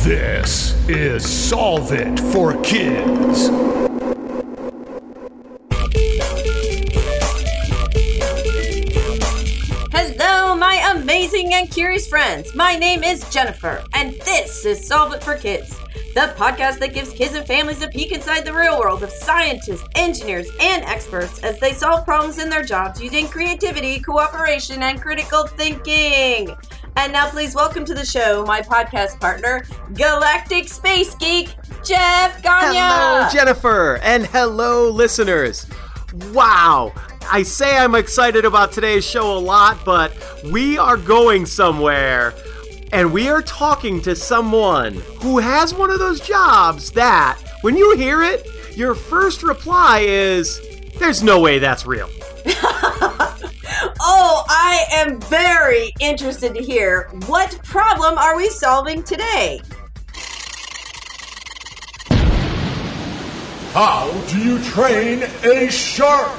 This is Solve It for Kids. Hello, my amazing and curious friends. My name is Jennifer, and this is Solve It for Kids, the podcast that gives kids and families a peek inside the real world of scientists, engineers, and experts as they solve problems in their jobs using creativity, cooperation, and critical thinking. And now please welcome to the show my podcast partner, Galactic Space Geek, Jeff Gagne. Hello, Jennifer, and hello, listeners. Wow. I say I'm excited about today's show a lot, but we are going somewhere, and we are talking to someone who has one of those jobs that, when you hear it, your first reply is, there's no way that's real. Oh, I am very interested to hear, what problem are we solving today? How do you train a shark?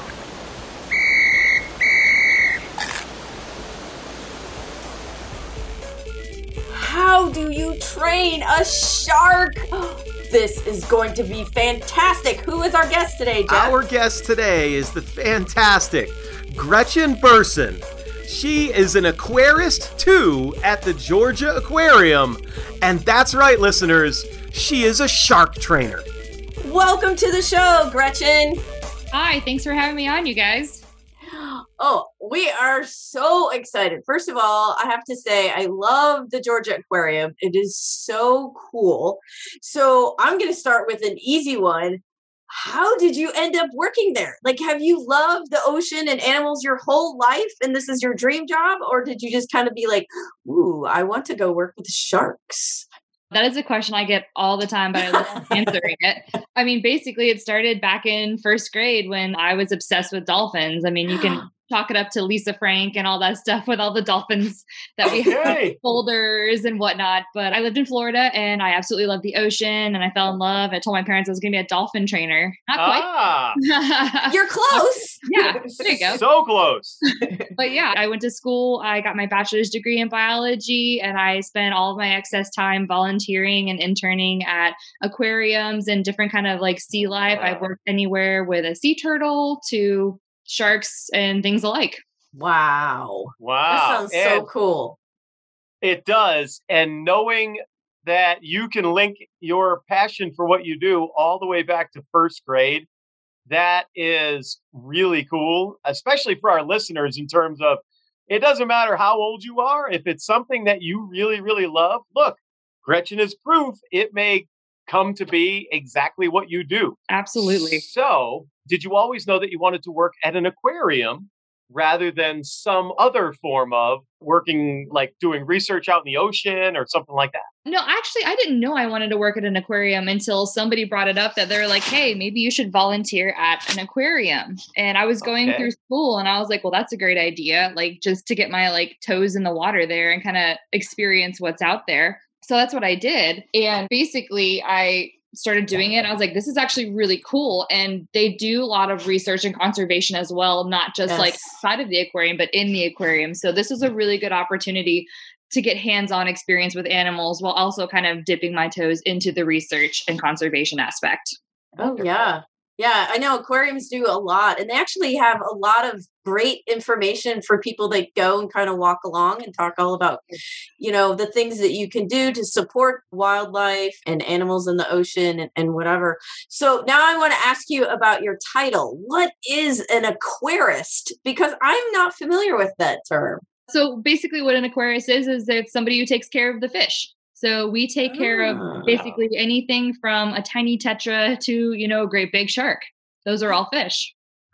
How do you train a shark? This is going to be fantastic. Who is our guest today, Jeff? Our guest today is the fantastic Gretchen Burson. She is an aquarist, too, at the Georgia Aquarium. And that's right, listeners, she is a shark trainer. Welcome to the show, Gretchen. Hi, thanks for having me on, you guys. Oh, we are so excited. First of all, I have to say, I love the Georgia Aquarium. It is so cool. So I'm going to start with an easy one. How did you end up working there? Like, have you loved the ocean and animals your whole life and this is your dream job? Or did you just kind of be like, ooh, I want to go work with sharks? That is a question I get all the time, but I love answering it. I mean, basically, it started back in first grade when I was obsessed with dolphins. I mean, you can chalk it up to Lisa Frank and all that stuff with all the dolphins that we have, folders and whatnot. But I lived in Florida and I absolutely loved the ocean and I fell in love. I told my parents I was going to be a dolphin trainer. Not quite. You're close. Yeah, there you go. So close. But yeah, I went to school. I got my bachelor's degree in biology and I spent all of my excess time volunteering and interning at aquariums and different kind of like sea life. I've worked anywhere with a sea turtle to sharks and things alike. Wow. Wow. That sounds so cool. It does. And knowing that you can link your passion for what you do all the way back to first grade, that is really cool, especially for our listeners in terms of it doesn't matter how old you are. If it's something that you really, really love, look, Gretchen is proof it may come to be exactly what you do. Absolutely. So, did you always know that you wanted to work at an aquarium rather than some other form of working, like doing research out in the ocean or something like that? No, actually, I didn't know I wanted to work at an aquarium until somebody brought it up that they're like, hey, maybe you should volunteer at an aquarium. And I was going through school and I was like, well, that's a great idea. Like just to get my like toes in the water there and kind of experience what's out there. So that's what I did. And basically I started doing it. I was like, this is actually really cool. And they do a lot of research and conservation as well, not just like outside of the aquarium, but in the aquarium. So this was a really good opportunity to get hands-on experience with animals while also kind of dipping my toes into the research and conservation aspect. Oh, yeah. Yeah, I know aquariums do a lot, and they actually have a lot of great information for people that go and kind of walk along and talk all about, you know, the things that you can do to support wildlife and animals in the ocean and whatever. So now I want to ask you about your title. What is an aquarist? Because I'm not familiar with that term. So basically what an aquarist is it's somebody who takes care of the fish. So we take care of basically anything from a tiny tetra to, you know, a great big shark. Those are all fish.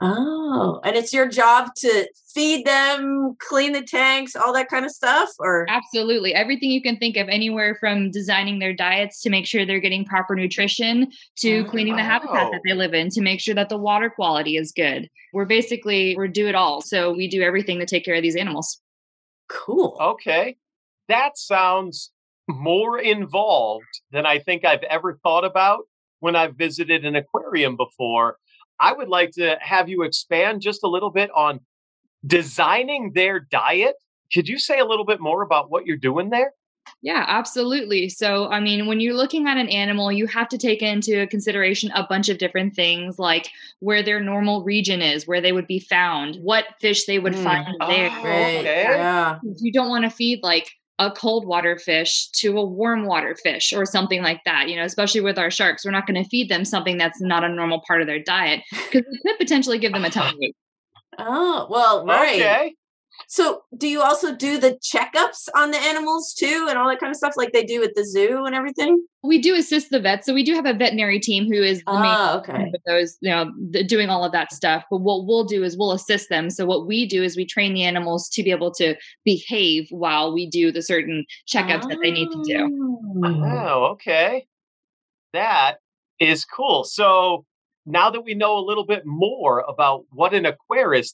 Oh, and it's your job to feed them, clean the tanks, all that kind of stuff? Or Absolutely. Everything you can think of, anywhere from designing their diets to make sure they're getting proper nutrition to cleaning the habitat that they live in to make sure that the water quality is good. We do it all. So we do everything to take care of these animals. Cool. Okay. That sounds more involved than I think I've ever thought about when I've visited an aquarium before. I would like to have you expand just a little bit on designing their diet. Could you say a little bit more about what you're doing there? Yeah, absolutely. So, I mean, when you're looking at an animal, you have to take into consideration a bunch of different things like where their normal region is, where they would be found, what fish they would find there. Okay. Yeah. You don't want to feed like a cold water fish to a warm water fish or something like that, especially with our sharks. We're not going to feed them something that's not a normal part of their diet because we could potentially give them a tummy ache. Oh, well, right. Okay. So do you also do the checkups on the animals too and all that kind of stuff like they do at the zoo and everything? We do assist the vets. So we do have a veterinary team who is the okay. with those, doing all of that stuff. But what we'll do is we'll assist them. So what we do is we train the animals to be able to behave while we do the certain checkups that they need to do. Oh, okay. That is cool. So now that we know a little bit more about what an aquarist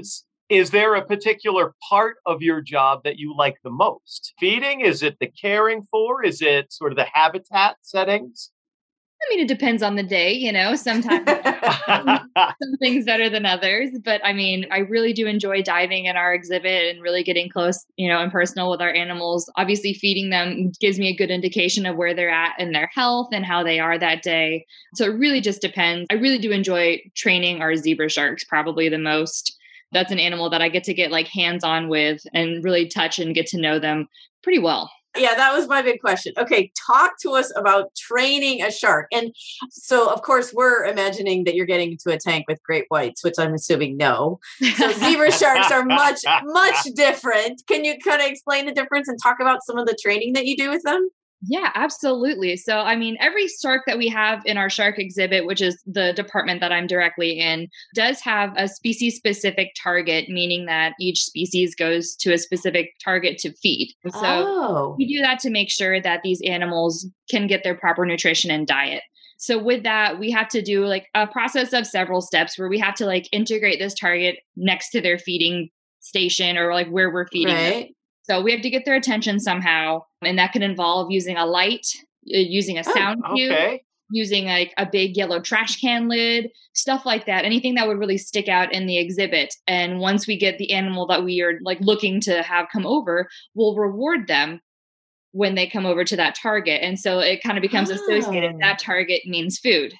is there a particular part of your job that you like the most? Feeding? Is it the caring for? Is it sort of the habitat settings? I mean, it depends on the day, sometimes some things better than others. But I mean, I really do enjoy diving in our exhibit and really getting close, and personal with our animals. Obviously, feeding them gives me a good indication of where they're at in their health and how they are that day. So it really just depends. I really do enjoy training our zebra sharks probably the most. That's an animal that I get to get like hands-on with and really touch and get to know them pretty well. Yeah, that was my big question. Okay, talk to us about training a shark. And so, of course, we're imagining that you're getting into a tank with great whites, which I'm assuming no. So zebra sharks are much, much different. Can you kind of explain the difference and talk about some of the training that you do with them? Yeah, absolutely. So, I mean, every shark that we have in our shark exhibit, which is the department that I'm directly in, does have a species-specific target, meaning that each species goes to a specific target to feed. So we do that to make sure that these animals can get their proper nutrition and diet. So with that, we have to do like a process of several steps where we have to like integrate this target next to their feeding station or like where we're feeding them. So we have to get their attention somehow. And that can involve using a light, using a sound cue, using like a big yellow trash can lid, stuff like that. Anything that would really stick out in the exhibit. And once we get the animal that we are like looking to have come over, we'll reward them when they come over to that target. And so it kind of becomes associated. That target means food.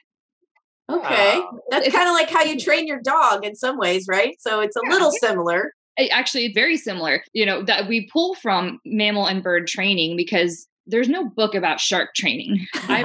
Okay. That's kind of like how you train your dog in some ways, right? So it's a little similar. Actually, very similar, that we pull from mammal and bird training because there's no book about shark training. There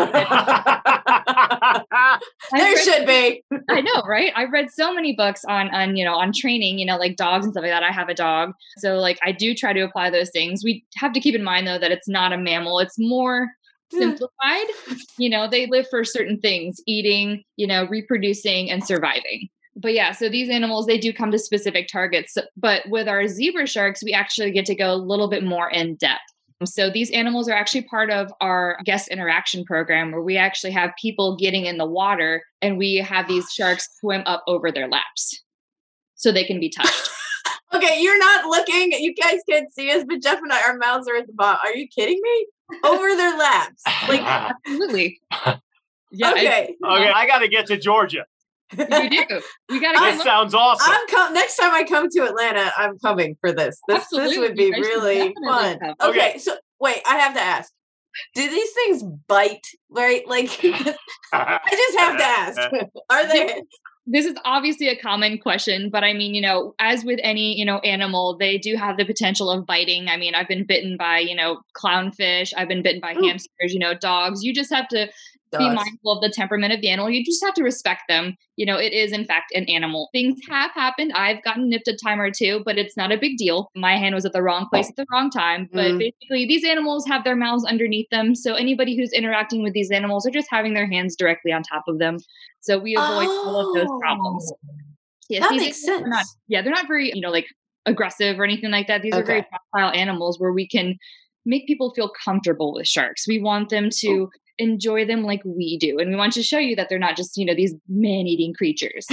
should be. I know, right? I've read so many books on training, like dogs and stuff like that. I have a dog. So like I do try to apply those things. We have to keep in mind though that it's not a mammal. It's more simplified. They live for certain things, eating, reproducing and surviving. But yeah, so these animals, they do come to specific targets. But with our zebra sharks, we actually get to go a little bit more in depth. So these animals are actually part of our guest interaction program where we actually have people getting in the water and we have these sharks swim up over their laps so they can be touched. Okay, you're not looking. You guys can't see us, but Jeff and I, our mouths are at the bottom. Are you kidding me? Over their laps. Like, absolutely. Yeah. Okay. I got to get to Georgia. You do. You got to. This sounds awesome. Next time I come to Atlanta, I'm coming for this. This would be really fun. Okay, so wait, I have to ask: do these things bite? Right? Like, I just have to ask: are they? This is obviously a common question, but I mean, as with any, animal, they do have the potential of biting. I mean, I've been bitten by, clownfish. I've been bitten by hamsters, dogs. You just have to be mindful of the temperament of the animal. You just have to respect them. It is in fact an animal. Things have happened. I've gotten nipped a time or two, but it's not a big deal. My hand was at the wrong place at the wrong time. But basically, these animals have their mouths underneath them. So anybody who's interacting with these animals are just having their hands directly on top of them. So we avoid all of those problems. Yes, that makes sense. They're not very, like aggressive or anything like that. These are very docile animals where we can make people feel comfortable with sharks. We want them to enjoy them like we do. And we want to show you that they're not just, these man-eating creatures.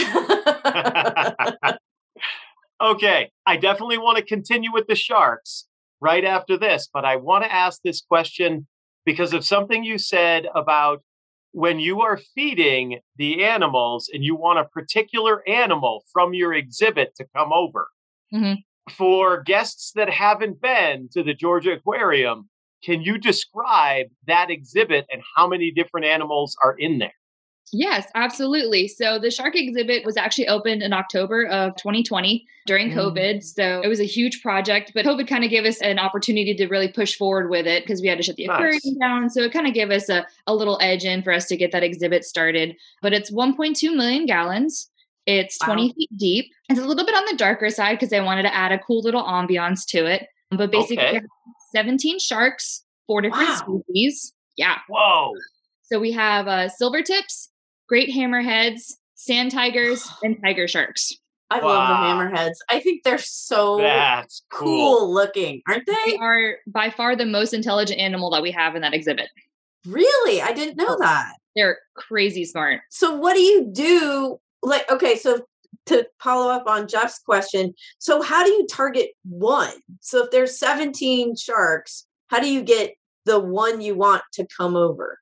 Okay. I definitely want to continue with the sharks right after this, but I want to ask this question because of something you said about when you are feeding the animals and you want a particular animal from your exhibit to come over. For guests that haven't been to the Georgia Aquarium, can you describe that exhibit and how many different animals are in there? Yes, absolutely. So the shark exhibit was actually opened in October of 2020 during COVID. So it was a huge project, but COVID kind of gave us an opportunity to really push forward with it because we had to shut the aquarium down. So it kind of gave us a little edge in for us to get that exhibit started. But it's 1.2 million gallons. It's 20 feet deep. It's a little bit on the darker side because I wanted to add a cool little ambiance to it. But basically, we have 17 sharks, 4 different species. Yeah. Whoa. So we have silver tips, great hammerheads, sand tigers, and tiger sharks. I love the hammerheads. I think they're so That's cool looking, aren't they? They are by far the most intelligent animal that we have in that exhibit. Really? I didn't know that. They're crazy smart. So what do you do? Like, okay, so to follow up on Jeff's question, so how do you target one? So if there's 17 sharks, how do you get the one you want to come over?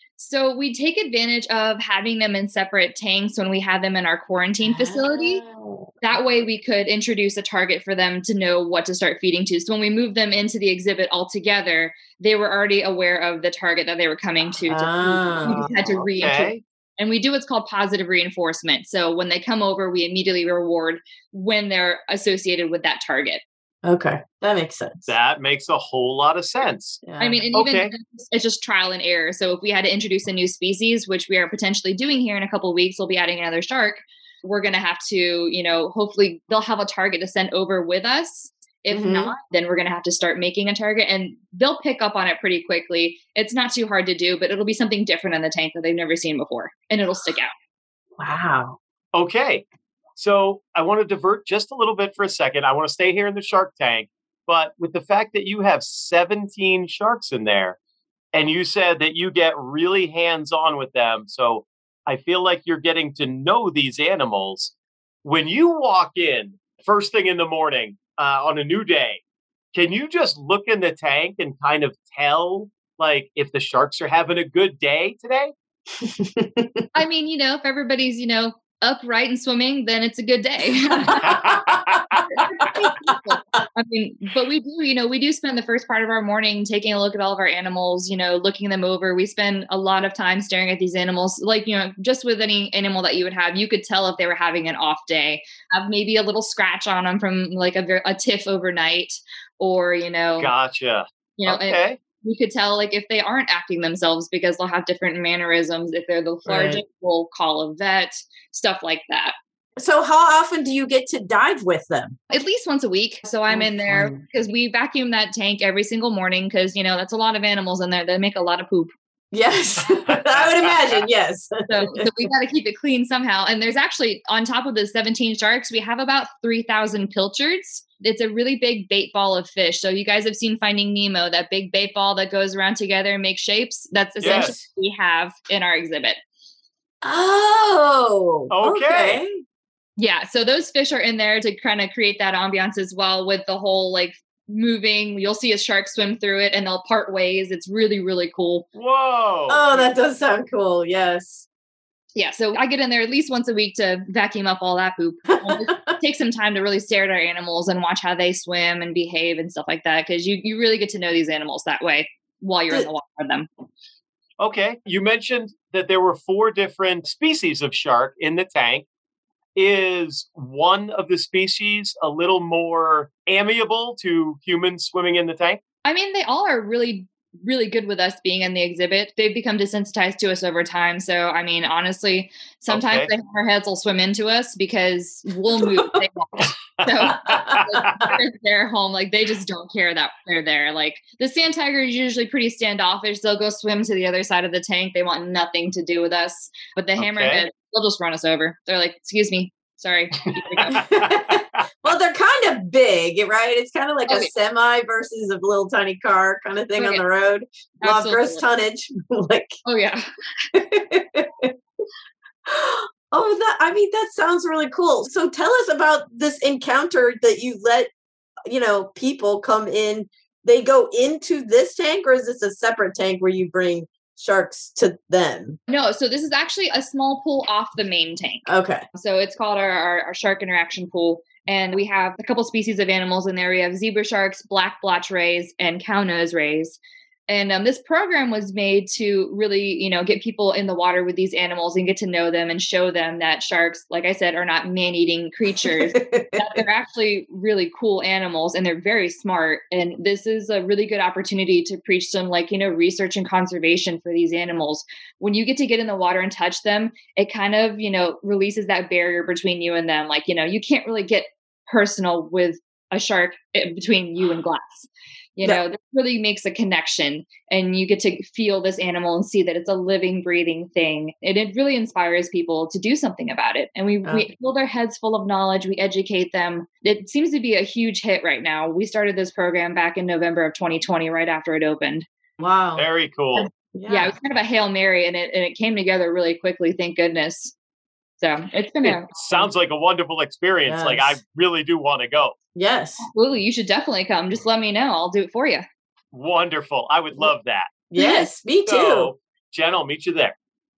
So we take advantage of having them in separate tanks when we have them in our quarantine facility. That way we could introduce a target for them to know what to start feeding to. So when we move them into the exhibit altogether, they were already aware of the target that they were coming to. We just had to reintroduce. And we do what's called positive reinforcement. So when they come over, we immediately reward when they're associated with that target. Okay, that makes sense. That makes a whole lot of sense. Yeah. I mean, and even it's just trial and error. So if we had to introduce a new species, which we are potentially doing here in a couple of weeks, we'll be adding another shark. We're going to have to, hopefully they'll have a target to send over with us. If not, then we're going to have to start making a target and they'll pick up on it pretty quickly. It's not too hard to do, but it'll be something different in the tank that they've never seen before and it'll stick out. Wow. Okay. So I want to divert just a little bit for a second. I want to stay here in the shark tank, but with the fact that you have 17 sharks in there and you said that you get really hands-on with them. So I feel like you're getting to know these animals. When you walk in first thing in the morning on a new day, can you just look in the tank and kind of tell like if the sharks are having a good day today? I mean, if everybody's, upright and swimming, then it's a good day. I mean, but we do spend the first part of our morning taking a look at all of our animals, looking them over. We spend a lot of time staring at these animals. Like, just with any animal that you would have, you could tell if they were having an off day, have maybe a little scratch on them from like a tiff overnight or, Gotcha. Okay. We could tell like if they aren't acting themselves because they'll have different mannerisms. If they're lethargic, we'll call a vet, stuff like that. So how often do you get to dive with them? At least once a week. So I'm in there because we vacuum that tank every single morning because, that's a lot of animals in there. They make a lot of poop. Yes, I would imagine. Yes. So we got to keep it clean somehow. And there's actually, on top of the 17 sharks, we have about 3,000 pilchards. It's a really big bait ball of fish. So you guys have seen Finding Nemo, that big bait ball that goes around together and makes shapes. That's essentially what we have in our exhibit. Oh, okay. Yeah. So those fish are in there to kind of create that ambiance as well with the whole like moving. You'll see a shark swim through it and they'll part ways. It's really, really cool. Whoa. Oh, that does sound cool. Yes. Yeah. So I get in there at least once a week to vacuum up all that poop. Take some time to really stare at our animals and watch how they swim and behave and stuff like that. Cause you really get to know these animals that way while you're in the water with them. Okay. You mentioned that there were 4 different species of shark in the tank. Is one of the species a little more amiable to humans swimming in the tank? I mean, they all are really, really good with us being in the exhibit. They've become desensitized to us over time. So, I mean, honestly, sometimes the hammerheads will swim into us because we'll move. They won't. So they're home. Like they just don't care that they're there. Like the sand tiger is usually pretty standoffish. They'll go swim to the other side of the tank. They want nothing to do with us. But the hammerhead, they'll just run us over. They're like, excuse me. Sorry. Well, they're kind of big, right? It's kind of like a semi versus a little tiny car kind of thing on the road. Law of gross tonnage. Oh, yeah. That sounds really cool. So tell us about this encounter that you let, people come in. They go into this tank, or is this a separate tank where you bring sharks to them? No, so this is actually a small pool off the main tank. Okay. So it's called our shark interaction pool. And we have a couple species of animals in there. We have zebra sharks, black blotch rays, and cow nose rays. And this program was made to really, get people in the water with these animals and get to know them and show them that sharks, like I said, are not man-eating creatures, that they're actually really cool animals and they're very smart. And this is a really good opportunity to preach some research and conservation for these animals. When you get in the water and touch them, it kind of, releases that barrier between you and them. You can't really get personal with a shark between you and glass. This really makes a connection, and you get to feel this animal and see that it's a living, breathing thing. And it really inspires people to do something about it. And we fill their heads full of knowledge. We educate them. It seems to be a huge hit right now. We started this program back in November of 2020, right after it opened. Wow. Very cool. Yeah, it was kind of a Hail Mary, and it came together really quickly, thank goodness. So it sounds like a wonderful experience. Yes. I really do want to go. Yes. Absolutely. You should definitely come. Just let me know. I'll do it for you. Wonderful. I would love that. Yes, me too. So, Jen, I'll meet you there.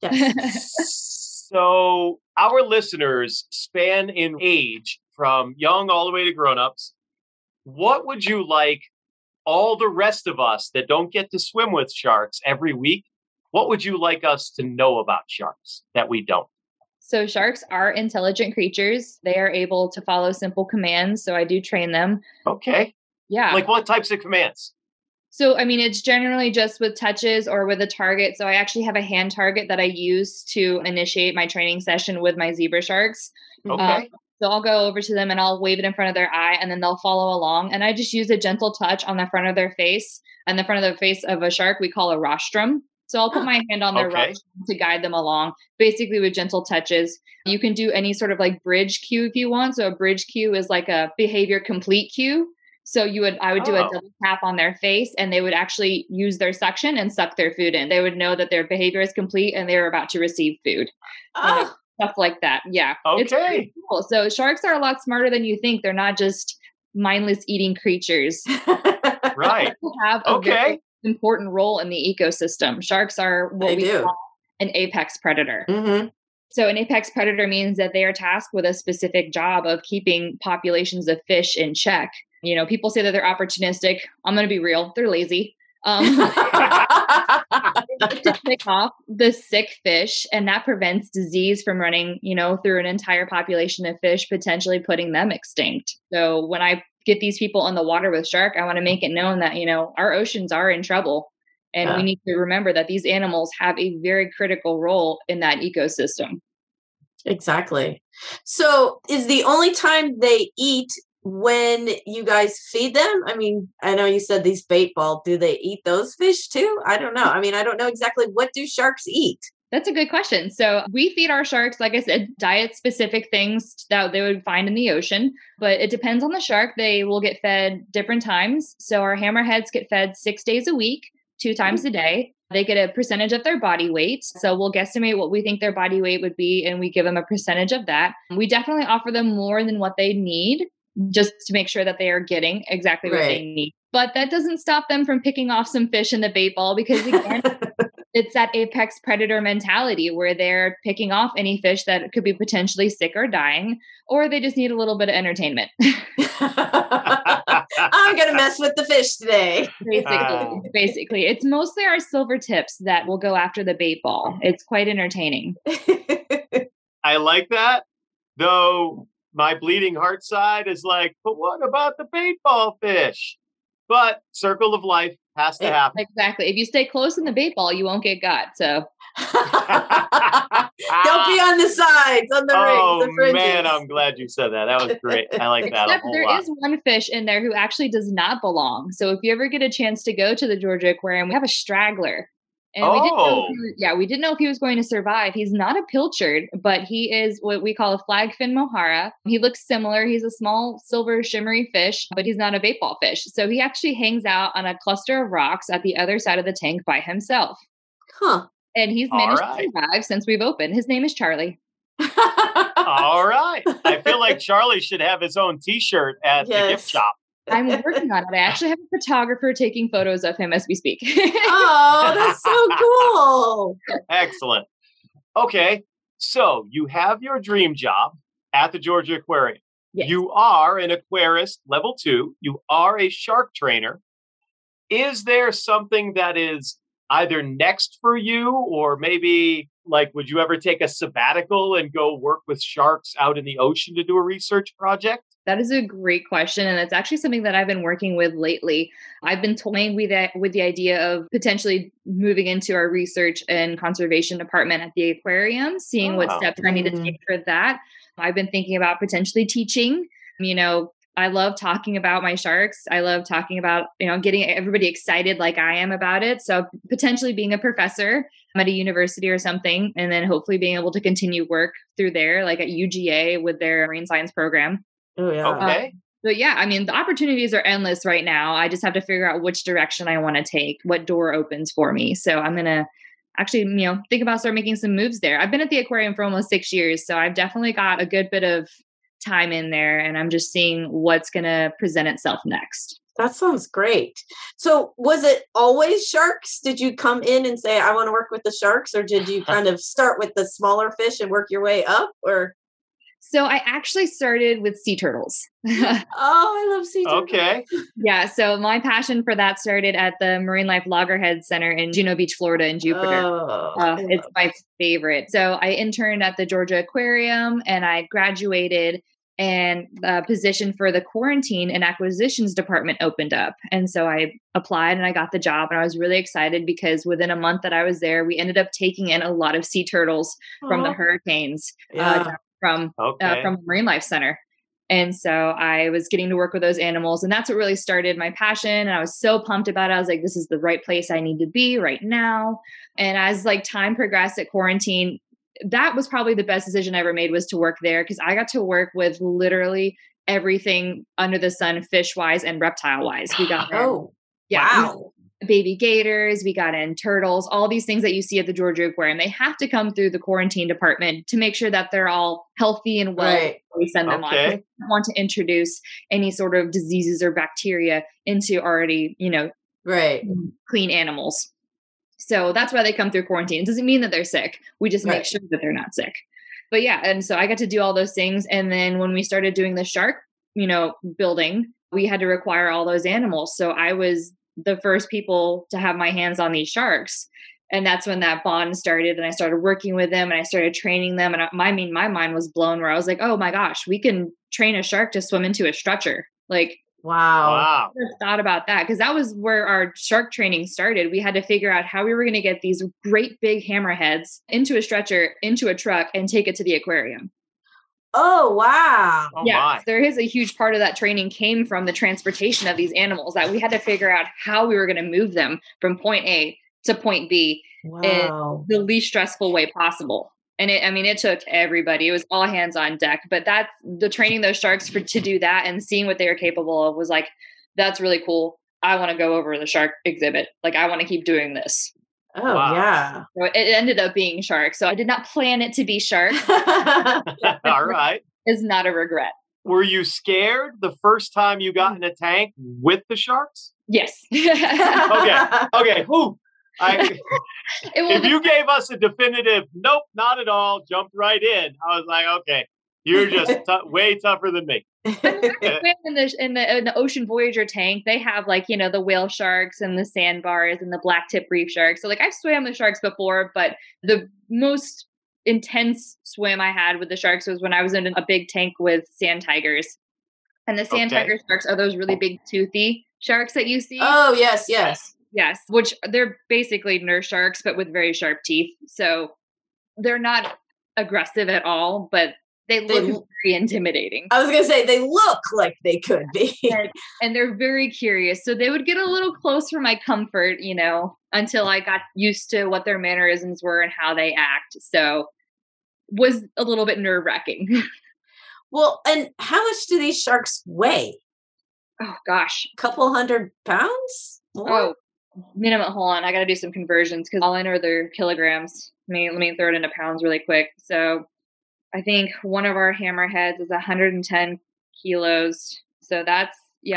Yes. So our listeners span in age from young all the way to grown-ups. What would you like all the rest of us that don't get to swim with sharks every week? What would you like us to know about sharks that we don't? So sharks are intelligent creatures. They are able to follow simple commands. So I do train them. Okay. Yeah. Like what types of commands? So, it's generally just with touches or with a target. So I actually have a hand target that I use to initiate my training session with my zebra sharks. Okay. So I'll go over to them and I'll wave it in front of their eye, and then they'll follow along. And I just use a gentle touch on the front of their face. And the front of the face of a shark, we call a rostrum. So I'll put my hand on their rostrum to guide them along, basically with gentle touches. You can do any sort of bridge cue if you want. So a bridge cue is like a behavior complete cue. So I would do a double tap on their face, and they would actually use their suction and suck their food in. They would know that their behavior is complete and they're about to receive food. Stuff like that. Yeah. Okay. It's pretty cool. So sharks are a lot smarter than you think. They're not just mindless eating creatures. Right. They have a very important role in the ecosystem. Sharks are what we call an apex predator. Mm-hmm. So an apex predator means that they are tasked with a specific job of keeping populations of fish in check. People say that they're opportunistic. I'm going to be real. They're lazy. To pick off the sick fish, and that prevents disease from running, through an entire population of fish, potentially putting them extinct. So when I get these people in the water with shark, I want to make it known that, our oceans are in trouble, and we need to remember that these animals have a very critical role in that ecosystem. Exactly. So is the only time they eat when you guys feed them? I know you said these bait ball, do they eat those fish too? I don't know. I don't know exactly, what do sharks eat? That's a good question. So we feed our sharks, like I said, diet specific things that they would find in the ocean, but it depends on the shark. They will get fed different times. So our hammerheads get fed 6 days a week, 2 times a day. They get a percentage of their body weight. So we'll guesstimate what we think their body weight would be, and we give them a percentage of that. We definitely offer them more than what they need, just to make sure that they are getting exactly what they need. But that doesn't stop them from picking off some fish in the bait ball, because again, it's that apex predator mentality where they're picking off any fish that could be potentially sick or dying, or they just need a little bit of entertainment. I'm going to mess with the fish today. Basically, it's mostly our silver tips that will go after the bait ball. It's quite entertaining. I like that, though. My bleeding heart side is like, but what about the bait ball fish? But circle of life has to happen. Exactly. If you stay close in the bait ball, you won't get got. So don't be on the sides, on the rings, the fringes. Man, I'm glad you said that. That was great. I like that a whole there lot. is one fish in there who actually does not belong. So if you ever get a chance to go to the Georgia Aquarium, we have a straggler. And we didn't know if he was going to survive. He's not a pilchard, but he is what we call a flagfin mohara. He looks similar. He's a small silver shimmery fish, but he's not a bait ball fish. So he actually hangs out on a cluster of rocks at the other side of the tank by himself. Huh. And he's managed to survive since we've opened. His name is Charlie. All right. I feel like Charlie should have his own T-shirt at the gift shop. I'm working on it. I actually have a photographer taking photos of him as we speak. Oh, that's so cool. Excellent. Okay. So you have your dream job at the Georgia Aquarium. Yes. You are an aquarist level 2. You are a shark trainer. Is there something that is either next for you, or maybe like, would you ever take a sabbatical and go work with sharks out in the ocean to do a research project? That is a great question. And it's actually something that I've been working with lately. I've been toying with the idea of potentially moving into our research and conservation department at the aquarium, seeing what steps I need to take for that. I've been thinking about potentially teaching. I love talking about my sharks. I love talking about, getting everybody excited like I am about it. So potentially being a professor at a university or something, and then hopefully being able to continue work through there, like at UGA with their marine science program. Oh, yeah. Okay. But yeah, the opportunities are endless right now. I just have to figure out which direction I want to take, what door opens for me. So I'm going to actually, think about start making some moves there. I've been at the aquarium for almost 6 years. So I've definitely got a good bit of time in there, and I'm just seeing what's going to present itself next. That sounds great. So was it always sharks? Did you come in and say, I want to work with the sharks, or did you kind of start with the smaller fish and work your way up? Or So I actually started with sea turtles. Oh, I love sea turtles. Okay. Yeah. So my passion for that started at the Marine Life Loggerhead Center in Juno Beach, Florida in Jupiter. It's my favorite. So I interned at the Georgia Aquarium and I graduated, and the position for the quarantine and acquisitions department opened up. And so I applied and I got the job, and I was really excited because within a month that I was there, we ended up taking in a lot of sea turtles from the hurricanes from the Marine Life Center. And so I was getting to work with those animals, and that's what really started my passion. And I was so pumped about it. I was like, this is the right place I need to be right now. And as time progressed at quarantine, that was probably the best decision I ever made, was to work there, because I got to work with literally everything under the sun, fish wise and reptile wise. We got baby gators, we got in turtles, all these things that you see at the Georgia Aquarium. They have to come through the quarantine department to make sure that they're all healthy and well before we send them on. I don't want to introduce any sort of diseases or bacteria into already, clean animals. So that's why they come through quarantine. It doesn't mean that they're sick. We just make sure that they're not sick. But yeah, and so I got to do all those things. And then when we started doing the shark, building, we had to require all those animals. So I was the first people to have my hands on these sharks. And that's when that bond started. And I started working with them and I started training them. And my mind was blown, where I was like, oh my gosh, we can train a shark to swim into a stretcher. Wow. I never thought about that, because that was where our shark training started. We had to figure out how we were going to get these great big hammerheads into a stretcher, into a truck, and take it to the aquarium. Oh, wow. Oh, yeah. my. There is a huge part of that training came from the transportation of these animals, that we had to figure out how we were going to move them from point A to point B in the least stressful way possible. And it took everybody. It was all hands on deck. But that's the training those sharks to do that and seeing what they were capable of was like, that's really cool. I want to go over the shark exhibit. I want to keep doing this. Oh, yeah. So it ended up being shark. So I did not plan it to be shark. All right. It's not a regret. Were you scared the first time you got in a tank with the sharks? Yes. Okay. Whew. If you gave us a definitive, nope, not at all, jumped right in, I was like, okay, you're just way tougher than me. in the Ocean Voyager tank, they have the whale sharks and the sandbars and the black tip reef sharks. So I've swam with sharks before, but the most intense swim I had with the sharks was when I was in a big tank with sand tigers. And the sand tiger sharks are those really big toothy sharks that you see. Oh, yes. Yes, which they're basically nurse sharks, but with very sharp teeth. So they're not aggressive at all, but they look very intimidating. I was going to say, they look like they could be. and they're very curious. So they would get a little close for my comfort, until I got used to what their mannerisms were and how they act. So was a little bit nerve-wracking. Well, and how much do these sharks weigh? Oh, gosh. A couple 100 pounds? More? Oh, minimum. Hold on. I got to do some conversions because all I know are their kilograms. Let me throw it into pounds really quick. So I think one of our hammerheads is 110 kilos. So that's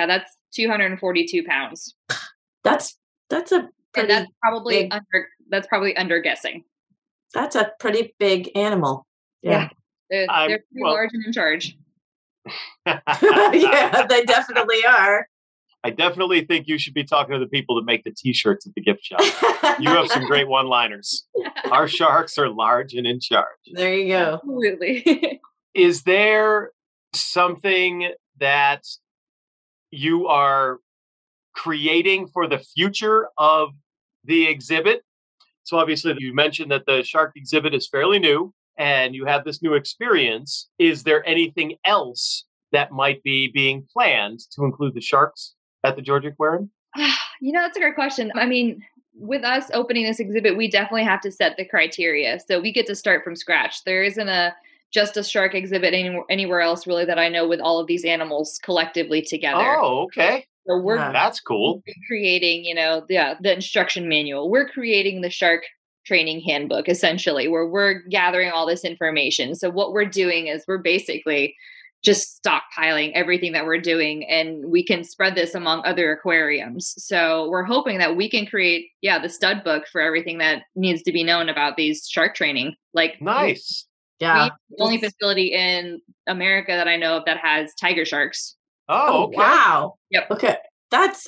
242 pounds. That's a pretty that's probably big, under guessing. That's a pretty big animal. Yeah. They're pretty large and in charge. Yeah, they definitely are. I definitely think you should be talking to the people that make the t-shirts at the gift shop. You have some great one-liners. Our sharks are large and in charge. There you go. Absolutely. Is there something that you are creating for the future of the exhibit? So obviously you mentioned that the shark exhibit is fairly new and you have this new experience. Is there anything else that might be being planned to include the sharks at the Georgia Aquarium? That's a great question. I mean, with us opening this exhibit, we definitely have to set the criteria. So we get to start from scratch. There isn't just a shark exhibit anywhere else really that I know with all of these animals collectively together. Oh, okay. So that's cool. Creating, the instruction manual. We're creating the shark training handbook, essentially, where we're gathering all this information. So what we're doing is we're basically just stockpiling everything that we're doing, and we can spread this among other aquariums. So we're hoping that we can create, the stud book for everything that needs to be known about these shark training. Nice. Yeah. The only facility in America that I know of that has tiger sharks. Oh, okay. Wow. Yep. Okay. That's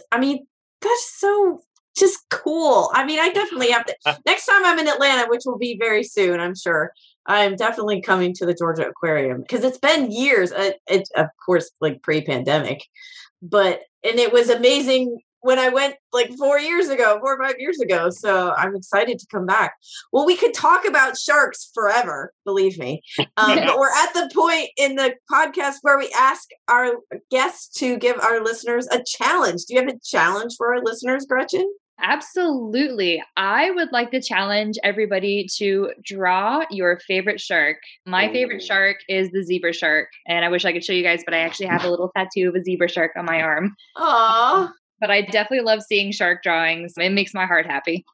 so just cool. I mean, I definitely have to, next time I'm in Atlanta, which will be very soon, I'm sure, I'm definitely coming to the Georgia Aquarium because it's been years. It's of course like pre-pandemic, and it was amazing when I went like 4 or 5 years ago. So I'm excited to come back. Well, we could talk about sharks forever, believe me. But we're at the point in the podcast where we ask our guests to give our listeners a challenge. Do you have a challenge for our listeners, Gretchen? Absolutely. I would like to challenge everybody to draw your favorite shark. My favorite shark is the zebra shark. And I wish I could show you guys, but I actually have a little tattoo of a zebra shark on my arm. Aww. But I definitely love seeing shark drawings. It makes my heart happy.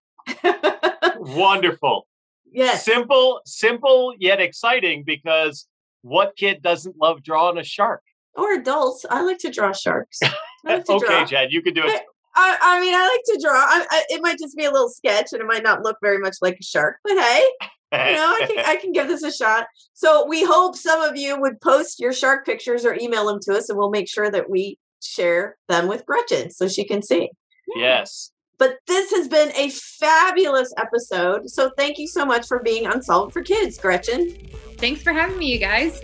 Wonderful. Yes. Simple yet exciting, because what kid doesn't love drawing a shark? Or adults. I like to draw sharks. Okay, Jen, you can do it. I mean, I like to draw. It might just be a little sketch and it might not look very much like a shark, but hey, I can give this a shot. So we hope some of you would post your shark pictures or email them to us, and we'll make sure that we share them with Gretchen so she can see. Yes. But this has been a fabulous episode. So thank you so much for being on Solve It for Kids, Gretchen. Thanks for having me, you guys.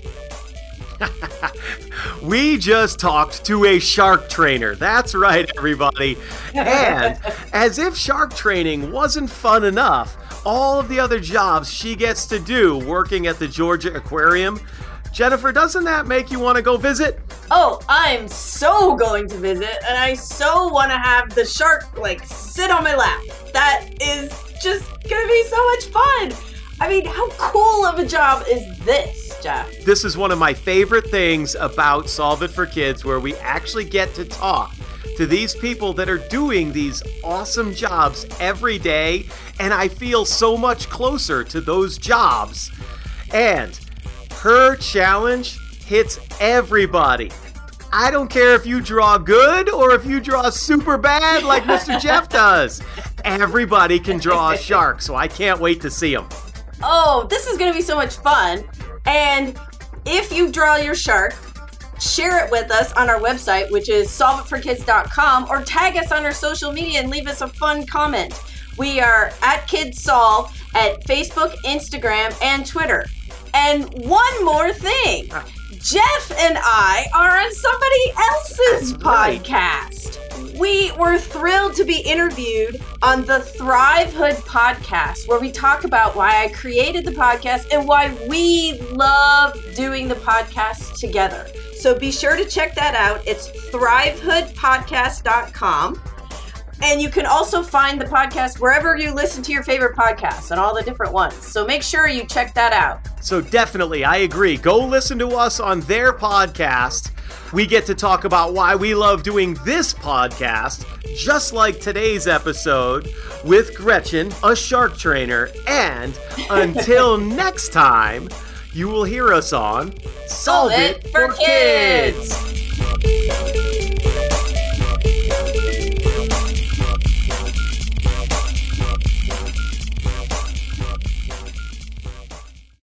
We just talked to a shark trainer. That's right, everybody. And as if shark training wasn't fun enough, all of the other jobs she gets to do working at the Georgia Aquarium, Jennifer, doesn't that make you want to go visit? Oh, I'm so going to visit, and I so want to have the shark sit on my lap. That is just going to be so much fun. I mean, how cool of a job is this, Jeff? This is one of my favorite things about Solve It for Kids, where we actually get to talk to these people that are doing these awesome jobs every day, and I feel so much closer to those jobs. And her challenge hits everybody. I don't care if you draw good or if you draw super bad like Mr. Jeff does. Everybody can draw a shark, so I can't wait to see them. Oh, this is going to be so much fun. And if you draw your shark, share it with us on our website, which is solveitforkids.com, or tag us on our social media and leave us a fun comment. We are at KidsSolve at Facebook, Instagram, and Twitter. And one more thing. Jeff and I are on somebody else's podcast. We were thrilled to be interviewed on the Thrivehood podcast, where we talk about why I created the podcast and why we love doing the podcast together. So be sure to check that out. It's thrivehoodpodcast.com. And you can also find the podcast wherever you listen to your favorite podcasts and all the different ones. So make sure you check that out. So definitely, I agree. Go listen to us on their podcast. We get to talk about why we love doing this podcast, just like today's episode with Gretchen, a shark trainer. And until next time, you will hear us on Solve It for Kids.